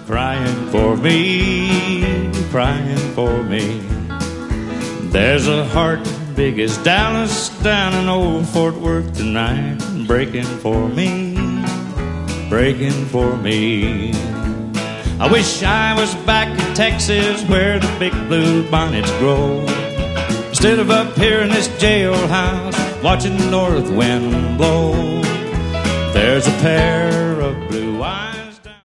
crying for me, crying for me. There's a heart big as Dallas down in old Fort Worth tonight, breaking for me, breaking for me. I wish I was back in Texas where the big blue bonnets grow, instead of up here in this jailhouse watching the north wind blow. There's a pair of blue eyes